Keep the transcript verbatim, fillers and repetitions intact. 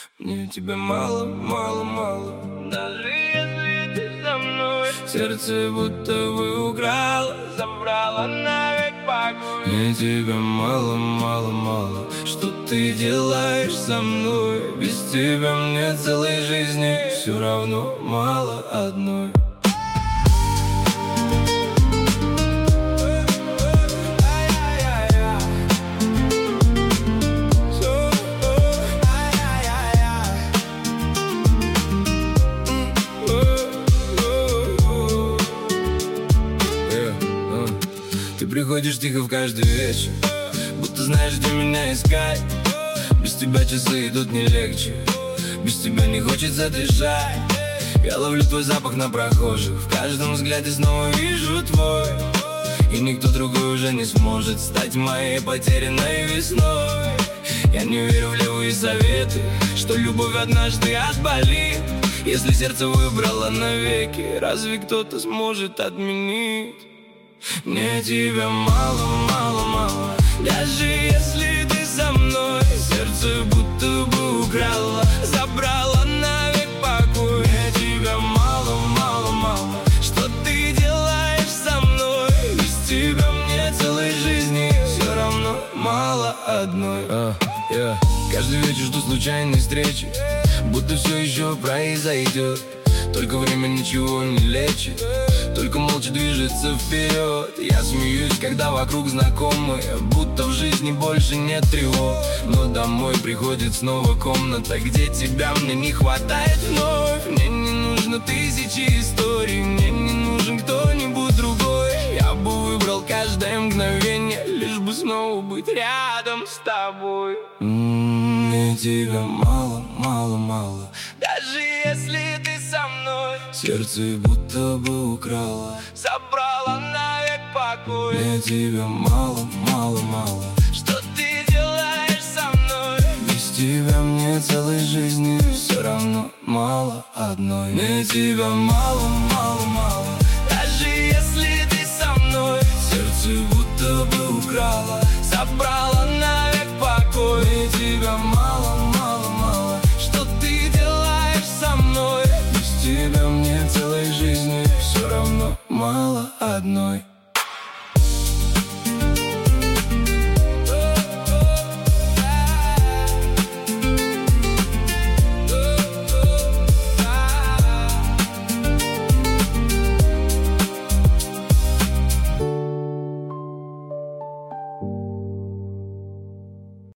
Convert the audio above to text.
Мне тебя мало, мало, мало. Даже если ты со мной, сердце будто бы украла, забрала навек покой. Мне тебя мало, мало, мало. Что ты делаешь со мной? Без тебя мне целой жизни все равно мало одной. Ты приходишь тихо в каждый вечер, будто знаешь, где меня искать. Без тебя часы идут не легче, без тебя не хочется дышать. Я ловлю твой запах на прохожих, в каждом взгляде снова вижу твой. И никто другой уже не сможет стать моей потерянной весной. Я не верю в левые советы, что любовь однажды отболит. Если сердце выбрало навеки, разве кто-то сможет отменить? Мне тебя мало, мало, мало. Даже если ты со мной, сердце будто бы украла, забрала навек покой. Мне тебя мало, мало, мало. Что ты делаешь со мной? Без тебя мне целой жизни все равно мало одной. uh, yeah. Каждый вечер жду случайной встречи, будто все еще произойдет. Только время ничего не лечит, только молча движется вперед. Я смеюсь, когда вокруг знакомые, будто в жизни больше нет тревог. Но домой приходит снова комната, где тебя мне не хватает вновь. Мне не нужно тысячи историй, мне не нужен кто-нибудь другой. Я бы выбрал каждое мгновение, лишь бы снова быть рядом с тобой. Мне тебя мало, мало, мало. Даже если ты со мной, сердце будто бы украла, забрала навек покой. Мне тебя мало, мало, мало. Что ты делаешь со мной? Без тебя мне целой жизни все равно мало одной. Мне тебя мало, мало, мало. Даже если ты со мной, сердце будто бы украла, забрала навек покой. Мне тебя мало, мало, мало. Что ты делаешь со мной? Без тебя мне целой жизни все равно мало одной.